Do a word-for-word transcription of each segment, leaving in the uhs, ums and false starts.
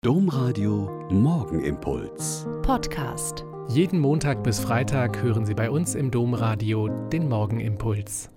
Domradio Morgenimpuls. Podcast. Jeden Montag bis Freitag hören Sie bei uns im Domradio den Morgenimpuls.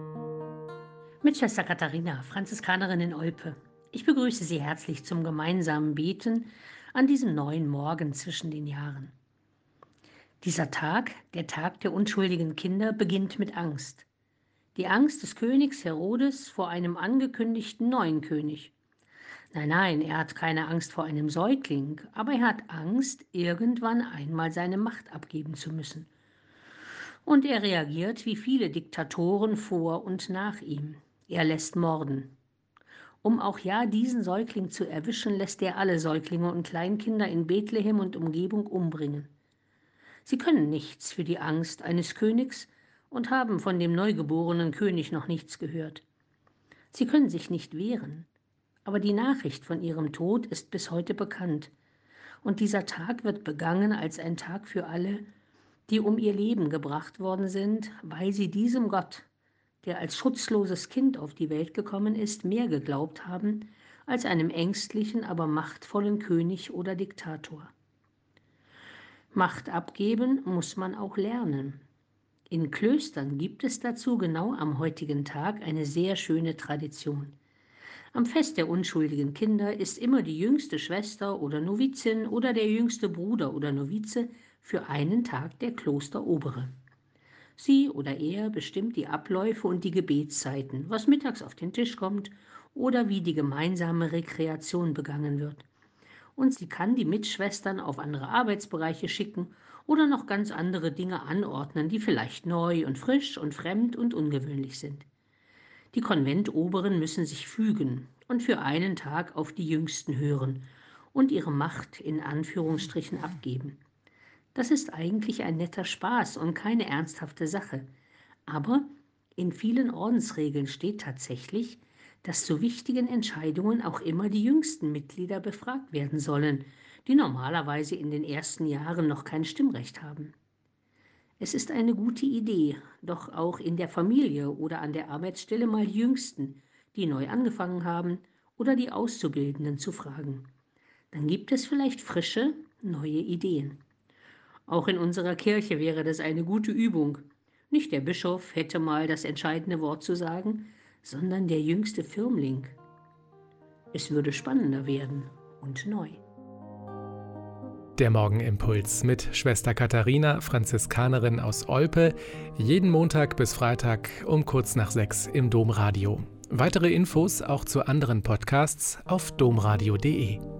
Mit Schwester Katharina, Franziskanerin in Olpe. Ich begrüße Sie herzlich zum gemeinsamen Beten an diesem neuen Morgen zwischen den Jahren. Dieser Tag, der Tag der unschuldigen Kinder, beginnt mit Angst. Die Angst des Königs Herodes vor einem angekündigten neuen König. Nein, nein, er hat keine Angst vor einem Säugling, aber er hat Angst, irgendwann einmal seine Macht abgeben zu müssen. Und er reagiert wie viele Diktatoren vor und nach ihm. Er lässt morden. Um auch ja diesen Säugling zu erwischen, lässt er alle Säuglinge und Kleinkinder in Bethlehem und Umgebung umbringen. Sie können nichts für die Angst eines Königs und haben von dem neugeborenen König noch nichts gehört. Sie können sich nicht wehren. Aber die Nachricht von ihrem Tod ist bis heute bekannt. Und dieser Tag wird begangen als ein Tag für alle, die um ihr Leben gebracht worden sind, weil sie diesem Gott, der als schutzloses Kind auf die Welt gekommen ist, mehr geglaubt haben als einem ängstlichen, aber machtvollen König oder Diktator. Macht abgeben muss man auch lernen. In Klöstern gibt es dazu genau am heutigen Tag eine sehr schöne Tradition. Am Fest der unschuldigen Kinder ist immer die jüngste Schwester oder Novizin oder der jüngste Bruder oder Novize für einen Tag der Klosterobere. Sie oder er bestimmt die Abläufe und die Gebetszeiten, was mittags auf den Tisch kommt oder wie die gemeinsame Rekreation begangen wird. Und sie kann die Mitschwestern auf andere Arbeitsbereiche schicken oder noch ganz andere Dinge anordnen, die vielleicht neu und frisch und fremd und ungewöhnlich sind. Die Konventoberen müssen sich fügen und für einen Tag auf die Jüngsten hören und ihre Macht in Anführungsstrichen abgeben. Das ist eigentlich ein netter Spaß und keine ernsthafte Sache. Aber in vielen Ordensregeln steht tatsächlich, dass zu wichtigen Entscheidungen auch immer die jüngsten Mitglieder befragt werden sollen, die normalerweise in den ersten Jahren noch kein Stimmrecht haben. Es ist eine gute Idee, doch auch in der Familie oder an der Arbeitsstelle mal die Jüngsten, die neu angefangen haben, oder die Auszubildenden zu fragen. Dann gibt es vielleicht frische, neue Ideen. Auch in unserer Kirche wäre das eine gute Übung. Nicht der Bischof hätte mal das entscheidende Wort zu sagen, sondern der jüngste Firmling. Es würde spannender werden und neu. Der Morgenimpuls mit Schwester Katharina, Franziskanerin aus Olpe, jeden Montag bis Freitag um kurz nach sechs im Domradio. Weitere Infos auch zu anderen Podcasts auf domradio punkt de.